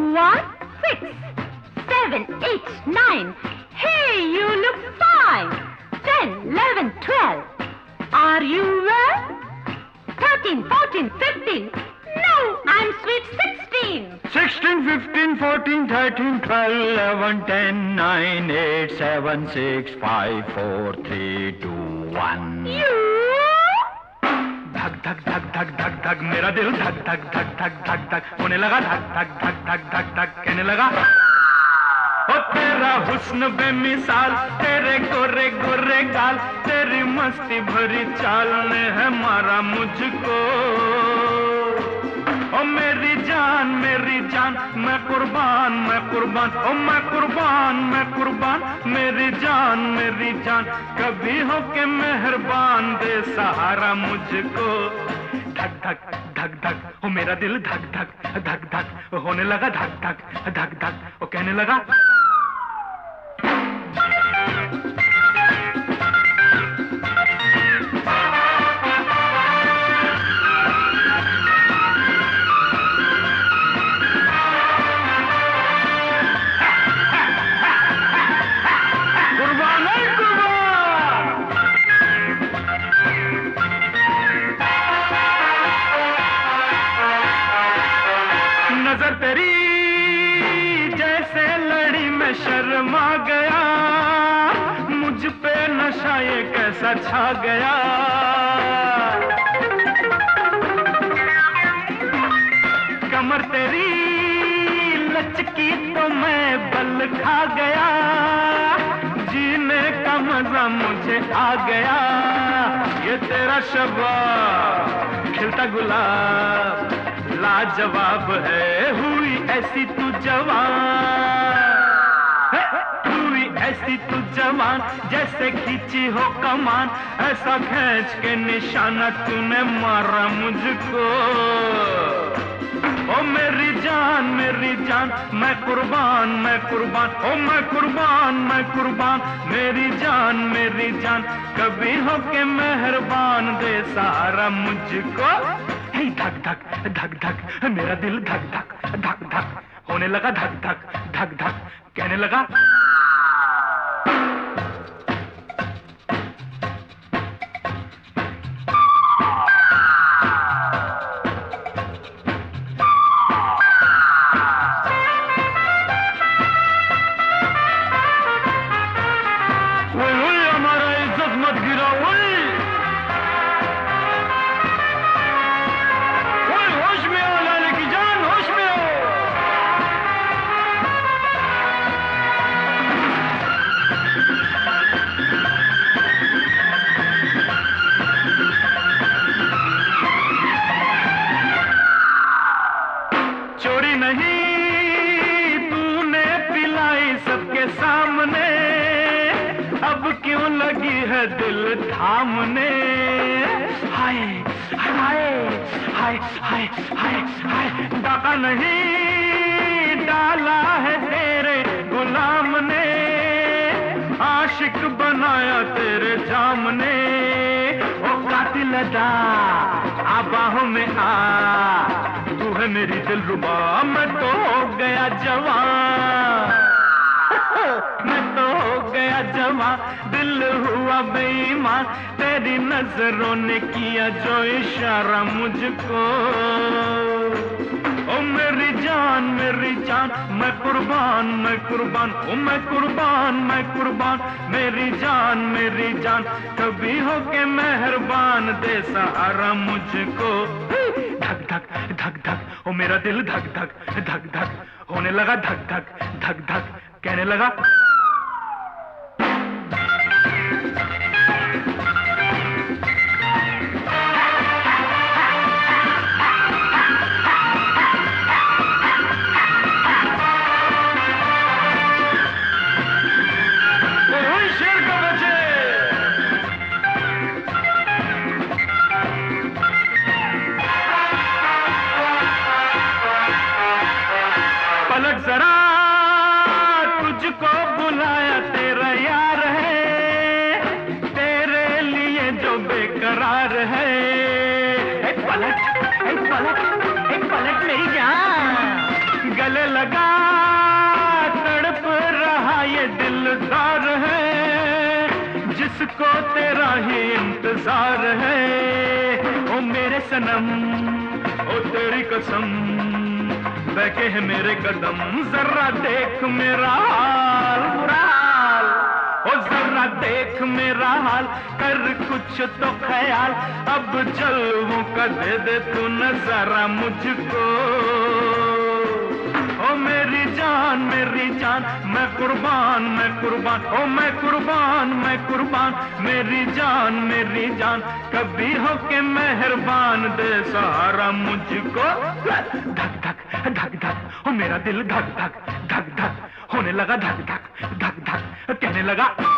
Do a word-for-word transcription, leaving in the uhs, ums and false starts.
One, six, seven, eight, nine. Hey, you look fine. Ten, eleven, twelve. Are you well? Thirteen, fourteen, fifteen. No, I'm sweet sixteen. Sixteen, fifteen, fourteen, thirteen, twelve, eleven, ten, nine, eight, seven, six, five, four, three, two, one. You? धक धक धक धक धक धक मेरा दिल धक धक धक धक धक धक होने लगा धक धक धक धक धक धक कहने लगा ओ तेरा हुस्न बेमिसाल, तेरे गोरे गोरे गाल, तेरी मस्ती भरी चाल ने है मारा मुझको। ओ मेरी जान मेरी जान मैं कुर्बान मैं कुर्बान, ओ मैं कुर्बान मैं कुर्बान, मेरी जान मेरी जान, कभी हो के मेहरबान दे सहारा मुझको। धक धक धक धक ओ मेरा दिल धक धक धक धक होने लगा धक धक धक धक ओ कहने लगा नजर तेरी जैसे लड़ी में शर्मा गया, मुझ पे नशा ये कैसा छा गया। कमर तेरी लचकी तो मैं बल खा गया, जीने का मजा मुझे आ गया। ये तेरा शबाब खिलता गुलाब लाजवाब है, हुई ऐसी तू जवान, हुई ऐसी तू जवान, जैसे खींची हो कमान, ऐसा खींच के निशाना तूने मारा मुझको। ओ मेरी जान मेरी जान मैं कुर्बान मैं कुर्बान, ओ मैं कुर्बान मैं कुर्बान, मेरी जान मेरी जान, कभी हो के मेहरबान दे सहारा मुझको। धक धक धक धक मेरा दिल धक धक धक धक होने लगा धक धक धक धक कहने लगा ओए ओए हमारा इज्जत मत गिरा, ओए चोरी नहीं तूने पिलाई सबके सामने, अब क्यों लगी है दिल थामने। हाय हाय हाय हाय हाय हाय डाका नहीं डाला है तेरे गुलाम ने, आशिक बनाया तेरे जाम ने। ओ कातिल अदा आ बाहों में आ, तू है मेरी दिलरुबा, मैं तो हो गया जवान, मैं तो हो गया जवान, दिल हुआ बेईमान, तेरी नजरों ने किया जो इशारा मुझको। ओ मेरी जान मेरी जान मैं कुर्बान मैं कुर्बान, ओ मैं कुर्बान मैं कुर्बान, मेरी जान मेरी जान, कभी हो के मेहरबान दे सहारा मुझको। धक धक धक धक ओ मेरा दिल धक धक धक धक होने लगा धक धक धक धक कहने लगा पलट जरा तुझको बुलाया तेरा यार है, तेरे लिए जो बेकरार है। एक पलट एक पलट एक पलट मेरी जान, गले लगा तड़प रहा ये दिलदार है, जिसको तेरा ही इंतजार है। ओ मेरे सनम, ओ तेरी कसम, बहके है मेरे कदम, जरा देख मेरा हाल, बुरा हाल। ओ जरा देख मेरा हाल, कर कुछ तो ख्याल, अब जलवों का दे दे तू नजारा मुझको। ओ मेरी जान मेरी जान, मैं कुर्बान मैं कुर्बान, ओ मैं कुर्बान मैं कुर्बान, मेरी जान मेरी जान, कभी हो के मेहरबान, दे सहारा मुझको। धक धक धक धक, ओ मेरा दिल धक धक धक धक होने लगा, धक धक धक धक कहने लगा।